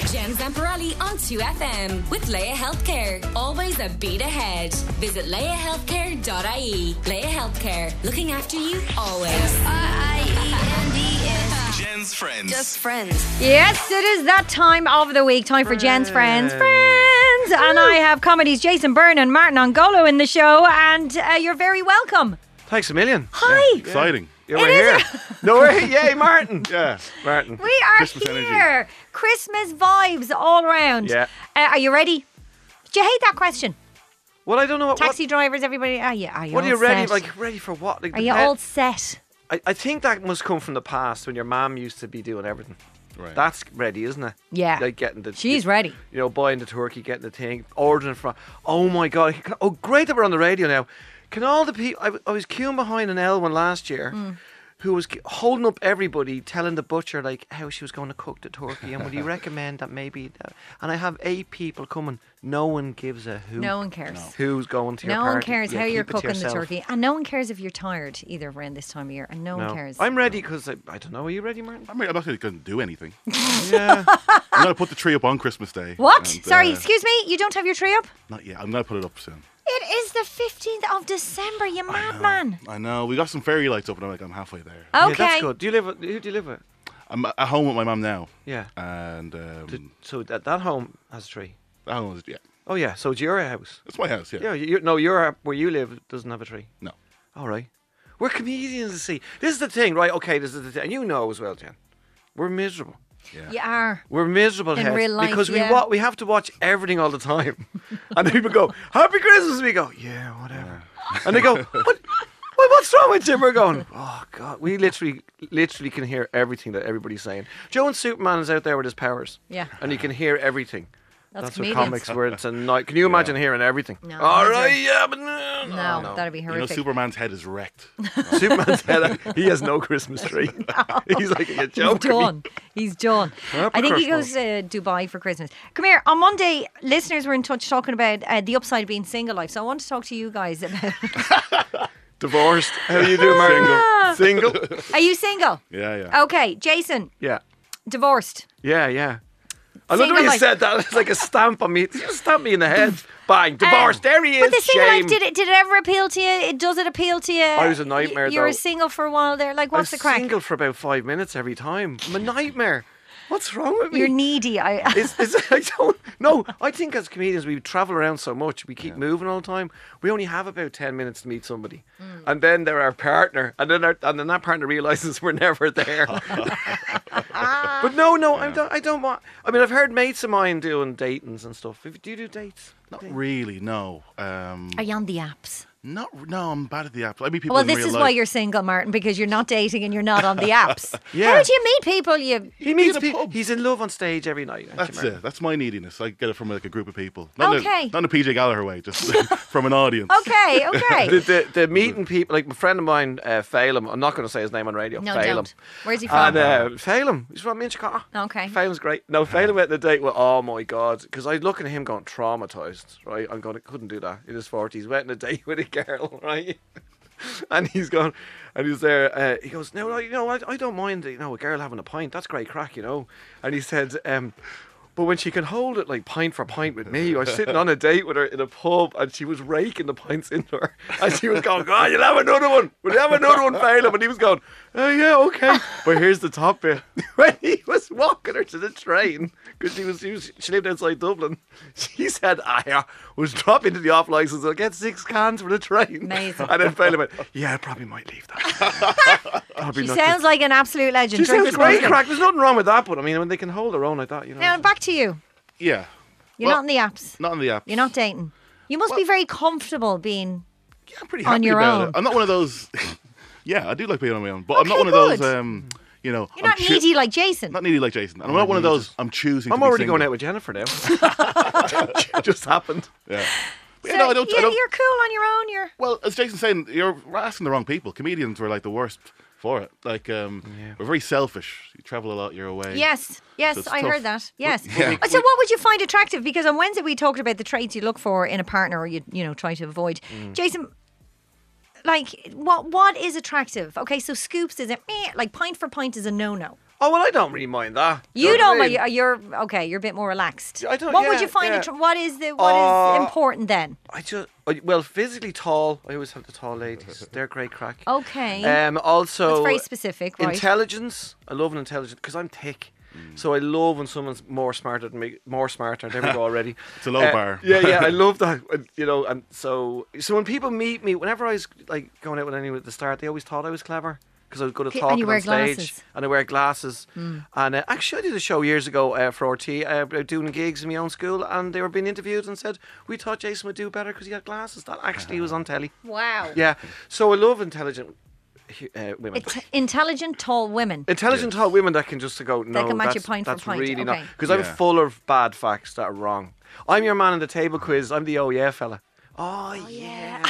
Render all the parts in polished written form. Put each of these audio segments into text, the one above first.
Jen Zamparelli on 2FM with Leia Healthcare. Always a beat ahead. Visit leiahealthcare.ie. Leia Healthcare. Looking after you always. Friends. Jen's Friends. Just friends. Yes, it is that time of the week. Time for Jen's Friends. Friends! And I have comedies Jason Byrne and Martin Angolo in the show. And you're very welcome. Thanks a million. Hi. Exciting. Yeah, we're here. No, we're here. Yay, Martin. Yeah. Martin. We are Christmas here. energy. Christmas vibes all around. Yeah. Are you ready? Do you hate that question? Well, I don't know what. Taxi drivers, everybody. Are you What are you all ready? set? Like ready for what? Like, Are you all set? I think that must come from the past when your mum used to be doing everything. Right. That's ready, isn't it? Yeah. Like getting the. She's ready. You know, buying the turkey, getting the thing, ordering from. Oh my God! Oh, great that we're on the radio now. Can all the people? I was queuing behind an L one last year. Who was holding up everybody, telling the butcher like how she was going to cook the turkey, and would you recommend that maybe? And I have 8 people coming. No one gives a hoot. No one cares. Who's going to your No party? one cares Yeah, how you're keep it to cooking the yourself. turkey. And no one cares if you're tired either around this time of year. And no one cares. I'm ready because I don't know. Are you ready, Martin? I'm not going to do anything. Yeah. I'm going to put the tree up on Christmas Day. What? and, Sorry, excuse me? You don't have your tree up? Not yet. I'm going to put it up soon. It is the 15th of December, you madman. I know. We got some fairy lights up, and I'm halfway there. Okay. Yeah, that's good. Who do you live with? I'm at home with my mum now, Yeah. and So that home has a tree. that home is, yeah, Oh yeah. So it's your house. it's my house. Yeah. Yeah. Your where you live doesn't have a tree. No. All right. We're comedians, you see. This is the thing, right? Okay, this is the thing. And you know as well, Jen. We're miserable. Yeah. You are. We're miserable In heads real life, because yeah. we have to watch everything all the time. And then people go, "Happy Christmas," and we go, "Yeah, whatever." And they go, "What's wrong with you?" We're going, "Oh God." We literally can hear everything that everybody's saying. Joe and Superman is out there with his powers. Yeah. And you can hear everything. That's what comedians. comics were. It's a night. Can you imagine hearing everything? No, All imagine. right, yeah, but no. No, that'd be You know, horrific. Superman's head is wrecked. Superman's head. He has no Christmas tree. He's like a He's joke. done. He's done. Happy I think he Christmas. goes to Dubai for Christmas. Come here. On Monday, listeners were in touch talking about the upside of being single life. So I want to talk to you guys about. Divorced. How do you do, Martin? Single. Are you single? Yeah. Okay, Jason, Yeah. divorced. Yeah. I love the way Single you life. said that. It's like a stamp on me. You just stamp me in the head. Bang. Divorced. There he is. But the single Shame. life, did it ever appeal to you? Does it appeal to you? I was a nightmare, You were though. single for a while there. Like, I what's was the crack? single for about 5 minutes every time. I'm a nightmare. What's wrong with me? You're needy. I I think as comedians we travel around so much, we keep moving all the time. We only have about 10 minutes to meet somebody, and then they're our partner, and then that partner realizes we're never there. But no, I don't want. I mean, I've heard mates of mine doing datings and stuff. Do you do dates? Not really. No. Are you on the apps? No. I'm bad at the apps. I meet people. Well, in this real is life. why you're single, Martin, because you're not dating and you're not on the apps. Yeah. How do you meet people? He meets a people. pub. He's in love on stage every night. aren't you, That's Martin? it. That's my neediness. I get it from like a group of people. Not Okay. in a PJ Gallagher way, just from an audience. Okay. The meeting people, like a friend of mine, Phelan. I'm not going to say his name on radio. No, Phelan. don't. Where's he from? And Phelan, he's from Minchicott. Okay. Phelan's great. No, Phelan went on a date with, oh my God, because I was looking at him going traumatised, right? I'm going, couldn't do that in his 40s. Went on a date with a girl, right? And he's gone, and he's there. He goes, no, I don't mind, a girl having a pint. That's great crack, And he said, but when she can hold it like pint for pint with me, I was sitting on a date with her in a pub, and she was raking the pints into her, and she was going, "God, you'll have another one. Will you have another one, Phelan?" And he was going, "Oh yeah, okay." But here's the top bit: when he was walking her to the train, because she lived outside Dublin, she said, "I was dropping to the off license. I'll get 6 cans for the train." Amazing. And then Phelan went, "Yeah, I probably might leave that." She sounds like an absolute legend. She Drink sounds with great, nothing. crack. There's nothing wrong with that, but I mean, when they can hold their own like that, Now, back to you. Yeah. You're not on the apps. Not on the apps. You're not dating. You must be very comfortable being. Yeah, I'm pretty on happy your about own. it. I'm not one of those. Yeah, I do like being on my own, but I'm Okay, not one of good. those. You're I'm not needy like Jason. Not needy like Jason. And I'm not one of those. I'm choosing. I'm to be already single. going out with Jennifer now. It just happened. Yeah. But So yeah, no, I don't. You're cool on your own. Well, as Jason's saying, you're asking the wrong people. Comedians were like the worst for it. Like, we're very selfish. You travel a lot. You're away. Yes, So it's I tough. heard that. Yes. Yeah. So what would you find attractive? Because on Wednesday we talked about the traits you look for in a partner or you try to avoid. Jason, like what is attractive? Okay, so scoops is like pint for pint is a no-no. Oh, well, I don't really mind that. You know don't. what I mean? You're okay. You're a bit more relaxed. I don't- What would yeah, you find? yeah. What is important then? Well, physically tall. I always have the tall ladies. They're great crack. Okay. Also, That's very specific, right? Intelligence. I love an intelligent because I'm thick. So I love when someone's more smarter than me. More smarter. There we go already. It's a low bar. Yeah. I love that. And so when people meet me, whenever I was like going out with anyone at the start, they always thought I was clever because I was good at And talking you wear on stage. glasses. And I wear glasses. And actually, I did a show years ago for RT, doing gigs in my own school, and they were being interviewed and said, we thought Jason would do better because he had glasses. That actually was on telly. Wow. Yeah. So I love intelligent women. Intelligent, tall women. Intelligent tall women that can just go, no, can match you that's, point for that's point, really okay. not. Because I'm Yeah. full of bad facts that are wrong. I'm your man in the table quiz. I'm the oh yeah fella. Oh yeah.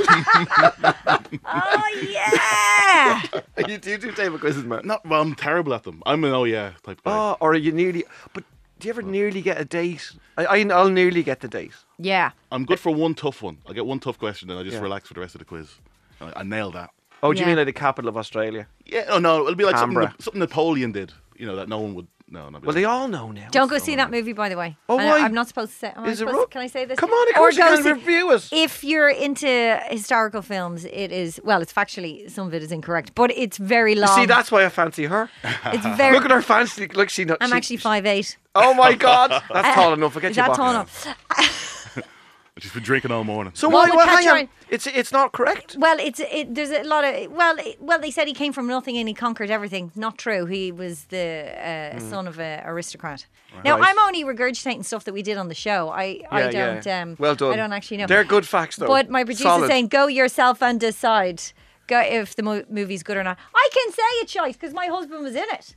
Oh yeah. You do table quizzes, man. Well, I'm terrible at them. I'm an oh yeah type guy. Oh, or are you nearly... But do you ever nearly get a date? I'll nearly get the date. Yeah. I'm good for one tough one. I get one tough question and I just Yeah. relax for the rest of the quiz. I nail that. Oh, do you Yeah. mean like the capital of Australia? Yeah, oh no, it'll be like Canberra. something Napoleon did. That no one would. No, not Well, they all know now. Don't go see that movie, by the way. Oh, why? I'm not supposed to say. Is it Can I say this? Come on, of Or course you go can see- review it. If you're into historical films, it is. Well, it's factually some of it is incorrect, but it's very long. See, that's why I fancy her. it's very. Look at her fancy. Look, I'm actually 5'8". Oh my God, that's tall enough. Forget Is your that box. tall enough? She's been drinking all morning. So Well, why? with Hang Catch on. It's not correct. Well, there's a lot of well, they said he came from nothing and he conquered everything. Not true. He was the son of an aristocrat. Now Right. I'm only regurgitating stuff that we did on the show. I don't. Well done. I don't actually know. They're good facts, though. But my producer's Solid. saying, go yourself and decide. Go if the movie's good or not. I can say it's shite because my husband was in it.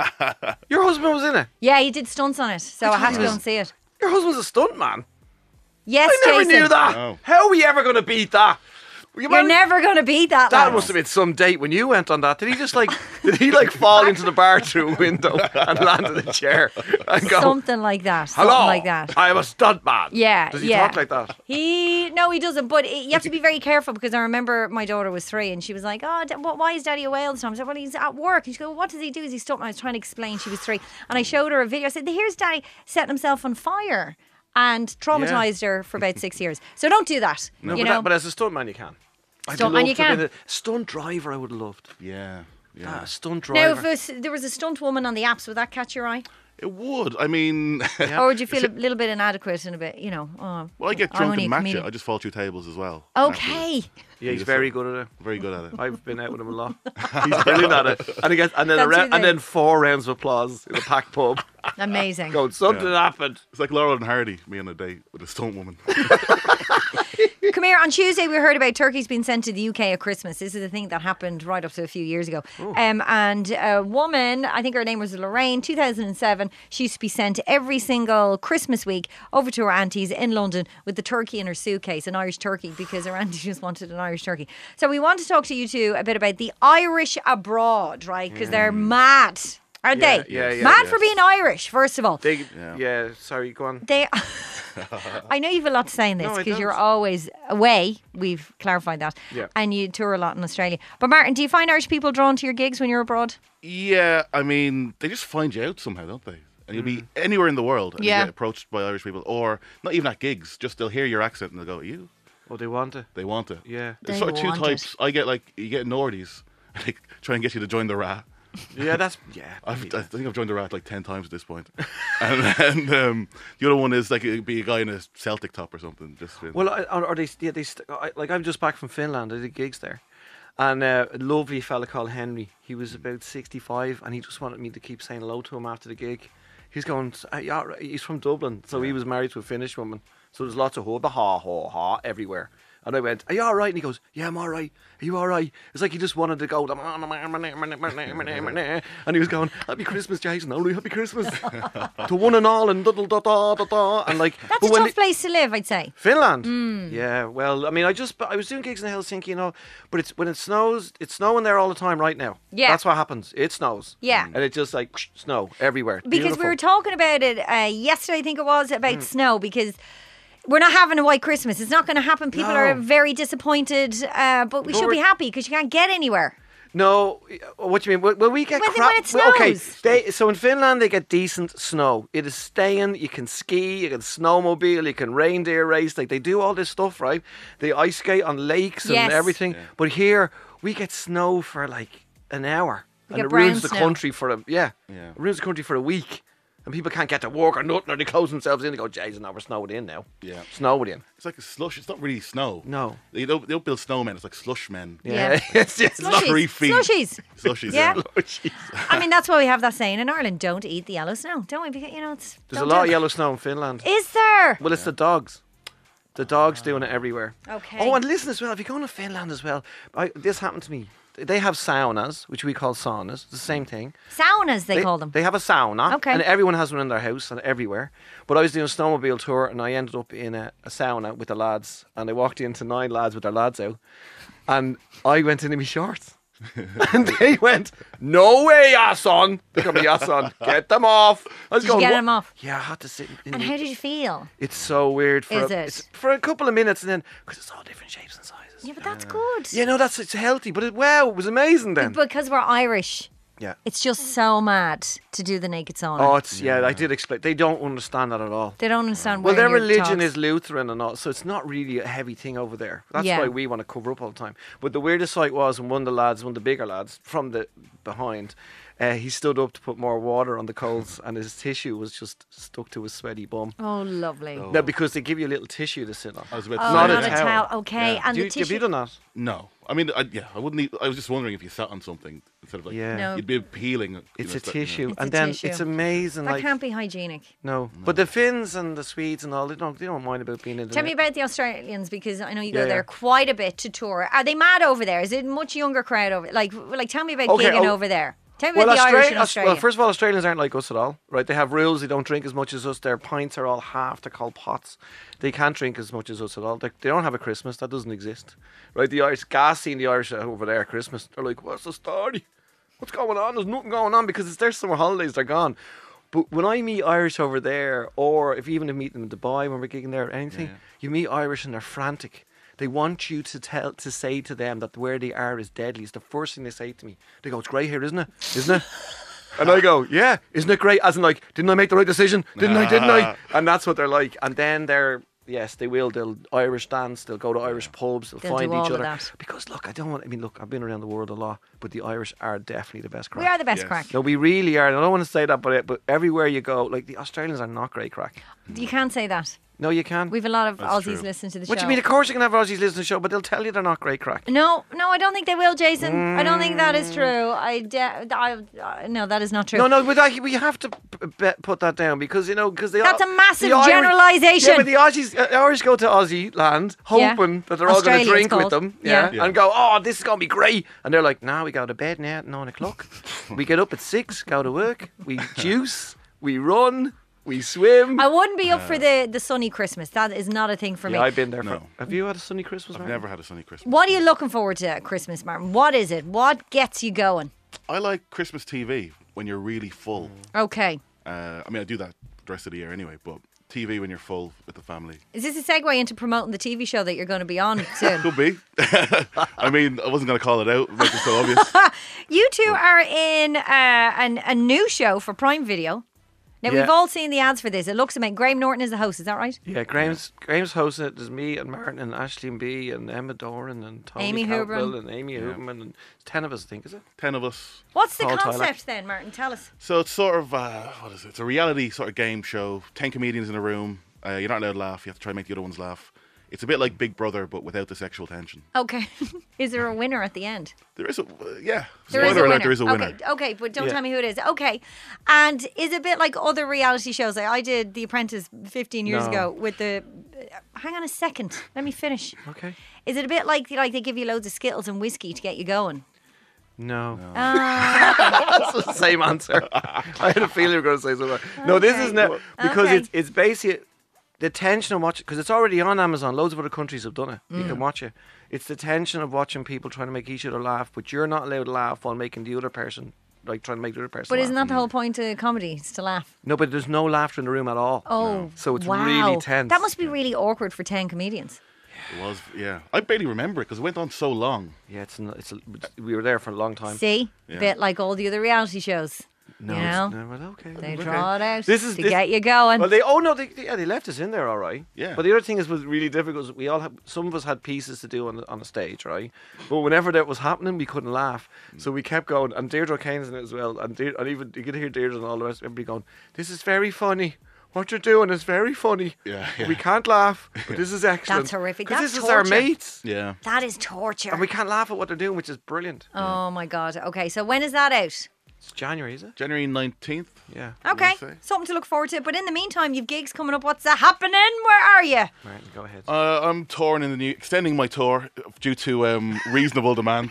Your husband was in it. Yeah, he did stunts on it, so I had to go and see it. Your husband's a stunt man. Yes, I never Jason. knew that. Oh. How are we ever going to beat that? You're never going to beat that. That lad. must have been some date when you went on that. Did he just did he fall into the bar through a window and land in a chair and go, Something like that. hello, Something like that. I am a stunt man. Yeah, Does he yeah. talk like that? No, he doesn't. But you have to be very careful because I remember my daughter was 3 and she was like, "Oh, why is Daddy away all the time?" I said, "Well, he's at work." And she goes, "What does he do? Is he stuck?" And I was trying to explain. She was 3, and I showed her a video. I said, "Here's Daddy setting himself on fire," and traumatized her for about 6 years. So don't do that. No, you but, know. but as a stunt man, you can. I'd Stunt love man you to have can. been a stunt driver. I would have loved. Yeah. A stunt Now, driver. if there was a stunt woman on the apps, would that catch your eye? It would. I mean, Or would you feel a little bit inadequate and a bit, oh, well, I get I'm drunk only and a match comedian. it. I just fall through tables as well. Okay. Yeah, he's very good at it. Very good at it. I've been out with him a lot. He's brilliant at it. And he gets, and then That's who they- 4 rounds of applause in a packed pub. Amazing. Going, something happened. It's like Laurel and Hardy, me on a date with a stunt woman. Come here. On Tuesday, we heard about turkeys being sent to the UK at Christmas. This is a thing that happened right up to a few years ago. And a woman, I think her name was Lorraine, 2007, she used to be sent every single Christmas week over to her auntie's in London with the turkey in her suitcase, an Irish turkey, because her auntie just wanted an Irish turkey. So we want to talk to you two a bit about the Irish abroad, right? Because they're mad. Aren't Yeah, they? yeah, Mad for being Irish, first of all. Sorry, go on. They, I know you've a lot to say in this No, I because you're don't. always away. We've clarified that. Yeah. And you tour a lot in Australia. But Martin, do you find Irish people drawn to your gigs when you're abroad? Yeah, I mean, they just find you out somehow, don't they? And you'll be anywhere in the world and Yeah. you get approached by Irish people, or not even at gigs, just they'll hear your accent and they'll go, you? Oh, they want it. They want it. Yeah. There's They sort of two want types. I get you get Nordies, and they try and get you to join the Rat. Yeah, that's... Yeah. I think I've joined the Rat 10 times at this point. And then the other one is it'd be a guy in a Celtic top or something. Well, I'm just back from Finland. I did gigs there. And a lovely fella called Henry. He was about 65 and he just wanted me to keep saying hello to him after the gig. He's going, yeah, he's from Dublin. So he was married to a Finnish woman. So there's lots of ha everywhere. And I went, are you all right? And he goes, yeah, I'm all right. Are you all right? It's like he just wanted to go. And he was going, Happy Christmas, Jason. Only Happy Christmas. To one and all and da-da-da-da-da-da. And That's but a when tough place to live, I'd say. Finland. Yeah, well, I mean, I was doing gigs in Helsinki, but it's when it snows, it's snowing there all the time right now. Yeah. That's what happens. It snows. Yeah. And it's just snow everywhere. Because we Beautiful. were talking about it yesterday, I think it was, about snow, because we're not having a white Christmas. It's not going to happen. People No. are very disappointed, but we should be happy because you can't get anywhere. No, what do you mean? Well, we get When- crap. when it Okay, snows. so in Finland they get decent snow. It is staying. You can ski, you can snowmobile, you can reindeer race. Like they do all this stuff, right? They ice skate on lakes Yes. and everything. But here we get snow for like an hour, and get it ruins brown the snow. country for a Yeah. It ruins the country for a week. And people can't get to work or nothing, or they close themselves in and go, "Jeez, now we're snowed in now." Yeah. Snowed in. It's like a slush. It's not really snow. No. They don't build snowmen. It's like slush men. Yeah. it's just not 3 feet. Slushies. Slushies. Yeah. Yeah. I mean, that's why we have that saying in Ireland: "Don't eat the yellow snow." Don't we? Because it's There's a don't lot do of it. yellow snow in Finland. Is there? Well, it's the dogs. The dogs doing it everywhere. Okay. Oh, and listen as well. If you go to Finland as well, this happened to me. They have saunas, which we call saunas. It's the same thing. Saunas, they call them. They have a sauna. Okay. And everyone has one in their house and everywhere. But I was doing a snowmobile tour and I ended up in a sauna with the lads. And I walked into 9 lads with their lads out. And I went into my shorts. And they went, "No way, Yason." They called me Yason. Get them off. I was Did you get "What?" them off? Yeah, I had to sit in And the- how did you feel? It's so weird for Is it? it's for a couple of minutes and then because it's all different shapes and sizes. Yeah, but that's good. Yeah, no, it's healthy, but it was amazing then. Because we're Irish, Yeah. it's just so mad to do the naked sauna. Oh, I did explain. They don't understand that at all. They don't understand. Well, their wearing your religion togs. is Lutheran and all, so it's not really a heavy thing over there. That's Yeah. why we want to cover up all the time. But the weirdest sight was when one of the bigger lads from the behind, he stood up to put more water on the coals, and his tissue was just stuck to his sweaty bum. Oh, lovely. No, because they give you a little tissue to sit on. I was about Oh, to Not say a not a that. towel. towel. Okay, Yeah. and the Have tissue. you done that? No. I mean, I wouldn't. I was just wondering if you sat on something instead of like. Yeah. No. You'd be peeling. It's a tissue, It's and a then tissue. it's amazing. that like can't be hygienic. no, but the Finns and the Swedes and all they don't mind about being in the. Tell me about the Australians because I know you go Yeah, there yeah. quite a bit to tour. Are they mad over there? Is it a much younger crowd over? Like tell me about Okay, gigging oh, over there. Tell me about the Irish in Australia. Well, first of all, Australians aren't like us at all, right? They have rules. They don't drink as much as us. Their pints are all half. They're called pots. They can't drink as much as us at all. They don't have a Christmas. That doesn't exist, right? The Irish, gas seeing the Irish over there at Christmas. They're like, "What's the story? What's going on? There's nothing going on because it's their summer holidays. They're gone." But when I meet Irish over there, or if even if meet them in Dubai when we're gigging there or anything, you meet Irish and they're frantic. They want you to say to them that where they are is deadly. It's the first thing they say to me. They go, "It's great here, isn't it? Isn't it?" And I go, "Yeah, isn't it great?" As in like, "Didn't I make the right decision? Didn't I? And that's what they're like. And then they will. They'll Irish dance. They'll go to Irish pubs. They'll They'll find do all each of other. that. Because look, I've been around the world a lot, but the Irish are definitely the best crack. we are the best Yes. crack. No, we really are. And I don't want to say that, but everywhere you go, like the Australians are not great crack. You can't say that. No, you can. We've a lot of That's Aussies true. listening to the What show. do you mean? Of course you can have Aussies listen to the show, but they'll tell you they're not great crack. No, I don't think they will, Jason. I don't think that is true. No, that is not true. No, but we have to put that down because because That's a massive the Irish- generalisation. Yeah, but the Irish go to Aussie land hoping that they're all going Australia, to drink it's with called. them, Yeah. Yeah. and go, "Oh, this is going to be great," and they're like, "Nah, we go to bed now at 9:00. We get up at 6, go to work, we juice, we run, we swim." I wouldn't be up for the sunny Christmas. That is not a thing for me. Yeah, I've been there. No. Have you had a sunny Christmas? I've Martin? never had a sunny Christmas. What are you looking forward to at Christmas, Martin? What is it? What gets you going? I like Christmas TV when you're really full. Okay. I mean, I do that the rest of the year anyway, but TV when you're full with the family. Is this a segue into promoting the TV show that you're going to be on soon? Could be. I mean, I wasn't going to call it out, make it so obvious. You two are in a new show for Prime Video. Now, Yeah. we've all seen the ads for this. It looks amazing. Graham Norton is the host, is that right? Yeah, Graham's hosting it. There's me and Martin and Ashley B and Emma Doran and Tony Amy Caldwell Huberman. and Amy Huberman and it's 10 of us, I think, is it? 10 of us. What's the Paul Tyler. concept then, Martin? Tell us. So it's sort of, what is it? It's a reality sort of game show. 10 comedians in a room. You're not allowed to laugh. You have to try and make the other ones laugh. It's a bit like Big Brother, but without the sexual tension. Okay. Is there a winner at the end? There is a, yeah. There is a Spoiler alert, winner. there is a winner. Okay, but don't Yeah. tell me who it is. Okay. And is it a bit like other reality shows? Like I did The Apprentice 15 years No. ago with the... hang on a second. Let me finish. Okay. Is it a bit like they give you loads of Skittles and whiskey to get you going? No. Ah, That's the same answer. I had a feeling you were going to say something. No, this is not because Okay. it's basically the tension of watching because it's already on Amazon. Loads of other countries have done it. You can watch it. It's the tension of watching people trying to make each other laugh, but you're not allowed to laugh while making the other person trying to make the other person. but laugh. isn't that the whole point of comedy? Is to laugh? No, but there's no laughter in the room at all. Oh, So it's wow. really tense. That must be really awkward for 10 comedians. It was, yeah. I barely remember it because it went on so long. Yeah, we were there for a long time. See? Yeah. Bit like all the other reality shows. No, you know? well, okay. They okay. draw it out This is to get you going. Well, they left us in there, all right. Yeah. But the other thing was really difficult. Some of us had pieces to do on a stage, right? But whenever that was happening, we couldn't laugh, so we kept going. And Deirdre Kane's in it as well, and even you could hear Deirdre and all the rest. Everybody going, "This is very funny. What you're doing is very funny. Yeah. We can't laugh, but this is excellent. That's horrific. Because That's this is our torture. mates, Yeah. That is torture. and we can't laugh at what they're doing, which is brilliant. Oh my God. Okay, so when is that out? It's January, is it? January 19th. Yeah. Okay, say. something to look forward to. But in the meantime, you've gigs coming up. What's happening? Where are you? Martin, go ahead. I'm touring extending my tour due to reasonable demand.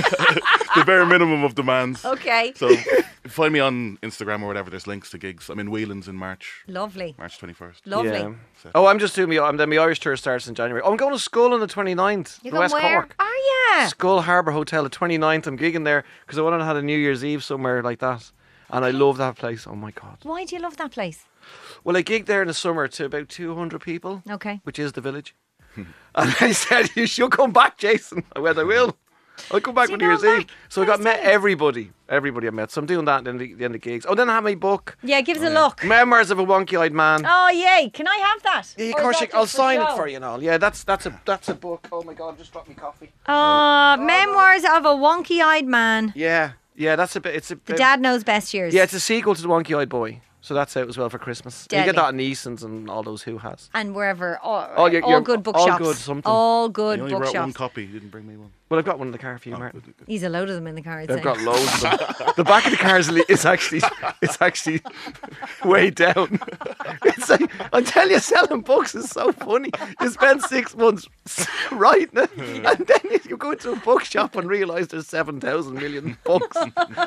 The bare minimum of demands. Okay. So find me on Instagram or whatever. There's links to gigs. I'm in Whelan's in March. Lovely. March 21st. Lovely. Yeah. Oh, I'm just doing my Irish tour starts in January. Oh, I'm going to Skull on the 29th. You the going West where? Cork. Are you? Skull Harbour Hotel, the 29th. I'm gigging there because I wanted to have a New Year's Eve somewhere like that. And I love that place. Oh my God. Why do you love that place? Well, I gigged there in the summer to about 200 people. Okay. Which is the village. And I said, you should come back, Jason. I went, I will. I'll come back So on you're New Year's going Eve. back? So I got met Fantastic. everybody. Everybody I met. So I'm doing that in the end of gigs. Oh, then I have my book. Yeah, give us a look. Memoirs of a Wonky-Eyed Man. Oh, yay. Can I have that? Yeah, of Or is course, that I'll just for sign it show? for you and all. Yeah, that's a book. Oh my God, I just dropped me coffee. Memoirs of a Wonky-Eyed Man. Yeah, that's a bit. It's a The Dad Knows Best Years. Yeah, it's a sequel to the Wonky-Eyed Boy. So that's out as well for Christmas. You Deadly. get that in Eason's and all those Who Has. And wherever. All your- good all bookshops. good something. All You good only brought one bookshops. copy. You didn't bring me one. Well, I've got one in the car for you, Martin. Good. He's a load of them in the car. I'd They've say. got loads of them. The back of the car is actually way down. It's like, I'm telling you, selling books is so funny. You spend 6 months writing it, and then you go into a bookshop and realise there's 7,000 million books.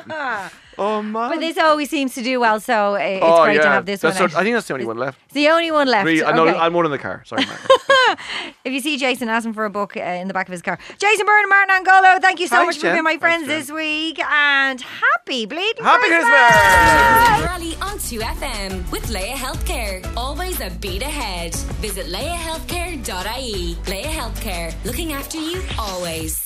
Oh man! But this always seems to do well, so it's great to have this one. That's out. I think that's the only one left. It's the only one left. Really, I know, Okay. I'm one in the car. Sorry, Martin. If you see Jason, ask him for a book in the back of his car. Jason Byrne and Martin Angolo, thank you so Thanks, much for being Jen. my friends Thanks, this week. And happy bleeding Happy Christmas! Rally on 2FM with Leia Healthcare. Always a beat ahead. Visit leiahealthcare.ie. Leia Healthcare. Looking after you always.